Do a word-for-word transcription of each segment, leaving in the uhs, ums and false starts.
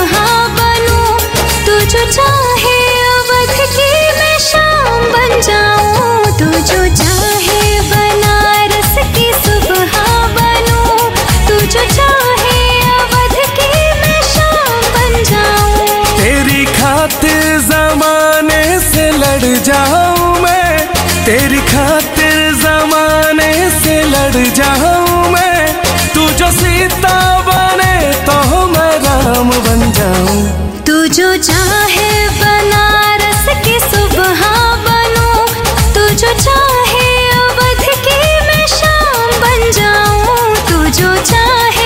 सुबह बनूं, तू जो चाहे अवध की मैं शाम बन जाऊं, तू जो चाहे बनारस की सुबह बनूं, तू जो चाहे अवध की मैं शाम बन जाऊं। तेरी खातिर जमाने से लड़ जाऊं मैं, तेरी खातिर जमाने से लड़ जाऊं मैं, तू जो सीता बने तो मैं राम बन जाऊं। तू जो चाहे बनारस की सुबह बनूं, तू जो चाहे अवध की मैं शाम बन जाऊं, तू जो चाहे।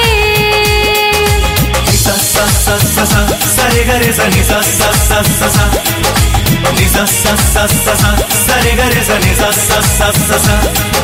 सा सा सा सा सा सा रे ग रे सा नि सा सा सा सा सा नि सा सा सा सा सा सा रे ग रे सा नि सा सा सा सा सा।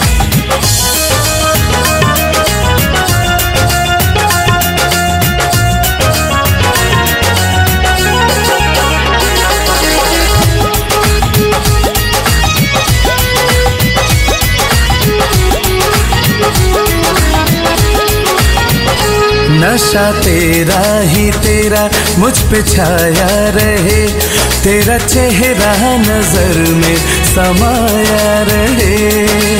नशा तेरा ही तेरा मुझ पे छाया रहे, तेरा चेहरा नजर में समाया रहे।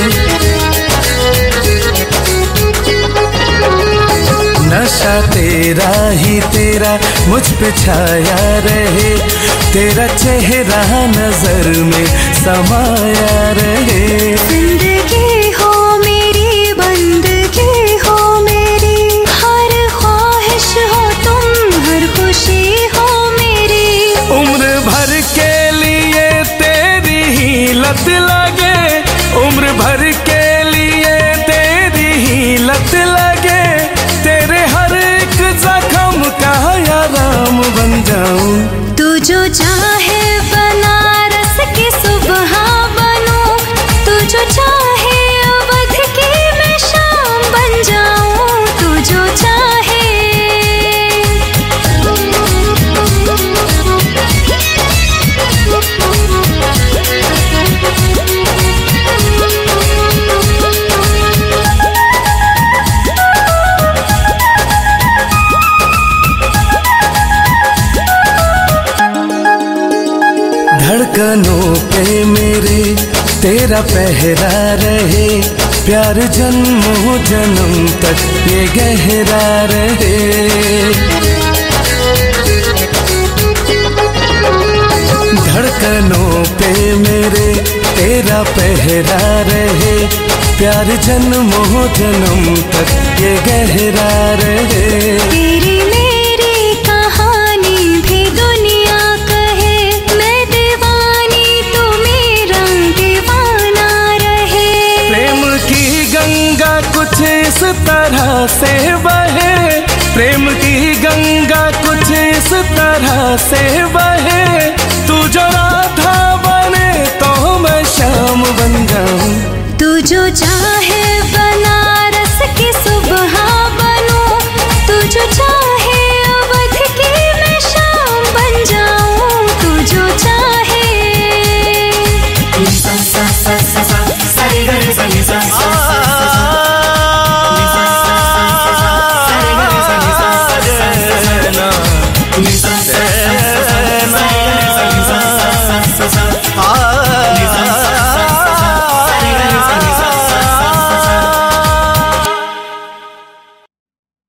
नशा तेरा ही तेरा मुझ पे छाया रहे, तेरा चेहरा नजर में समाया रहे। जिंदगी हो मेरी बंदगी हो मेरी, हर ख्वाहिश हो तुम, हर खुशी हो मेरी। उम्र भर के लिए तेरी ही लत लगे, उम्र भर के लिए तेरी ही लत लगे, तेरे हर एक जख्म का आराम बन जाऊं। तू जो चाहे बनारस की सुबह बनूं, तू जो चाहे अवध की मैं शाम बन जाऊं, तू जो चाहे। धड़कनों पे मेरे तेरा पहरा रहे, प्यार जन्मों जन्म तक ये गहरा रहे। धड़कनों पे मेरे तेरा पहरा रहे, प्यार जन्मों जन्म तक ये गहरा रहे। तेरी मेरी कहानी भी दुनिया कहे, मैं दीवानी तू मेरा दीवाना रहे। प्रेम की गंगा कुछ इस तरह से बहे, प्रेम की गंगा कुछ इस तरह से बहे, तू जो राधा बने तो मैं श्याम बन जाऊं। तू जो चाहे